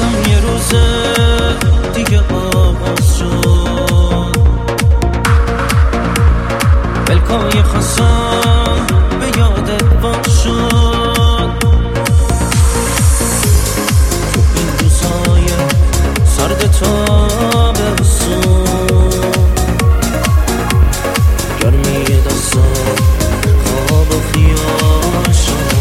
واسم یه روزه دیگه آغاز شد، بلکای خواستم به یادت باز شد. تو این روزهای سرد تابستون گرمی دستان خواب و خیال شد.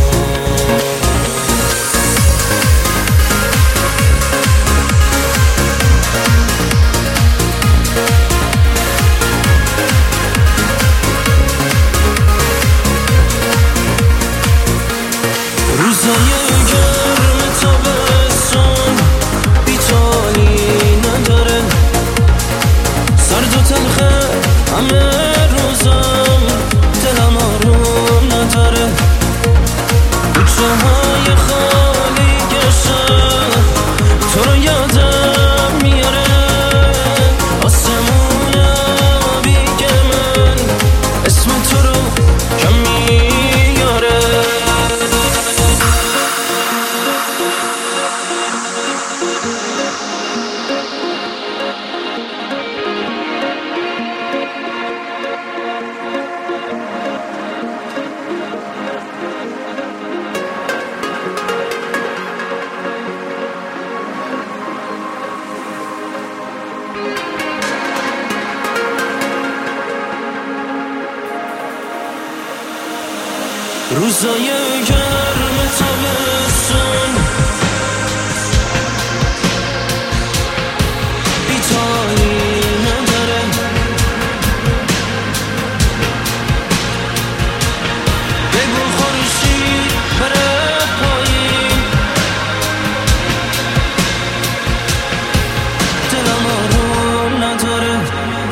روزای گرم تابستون بی‌تالی نداره، سرد و تلخه همه روزم، دلم آروم نداره. کوچه های خالی گشت تو رو یادم میاره، آسمون بیگ من اسم تو رو کم میاره. روزای گرم تابستون بی‌تالی نداره، بگو خورشید بره پایین، دلم آروم نداره.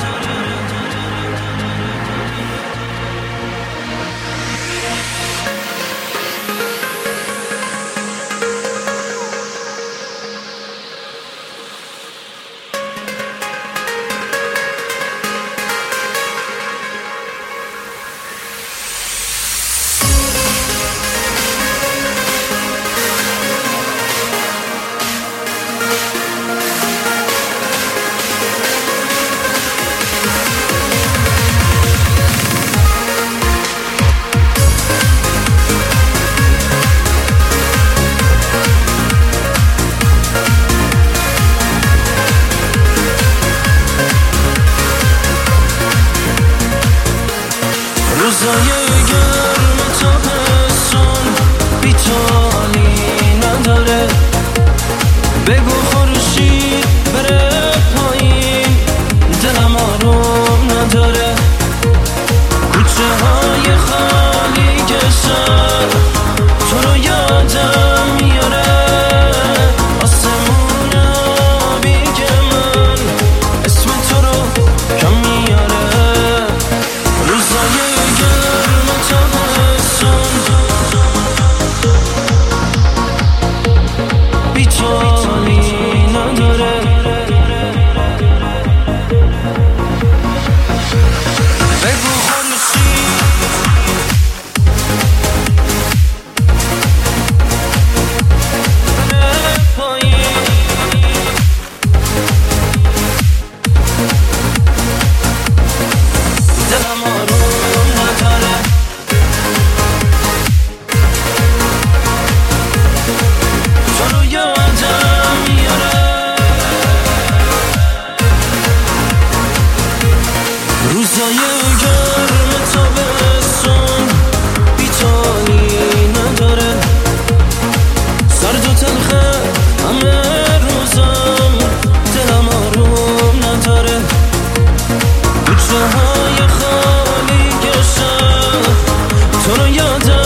روزای گرم تابستون بی‌تالی نداره، بگو خورشید بره پایین، دلم آروم نداره. کوچه های خالی گشت تو رو یادم میاره، آسمون بیگ من اسم تو رو کم میاره. روزای بی‌تالی نداره، بگو خورشید بره پایین، دلم آروم نداره. تو رو یادم میاره، روزای گرم تابستون بی‌تالی نداره، سرد و تلخه همه روزم، دلم آروم نداره. کوچه های خالی گشت تو رو یادم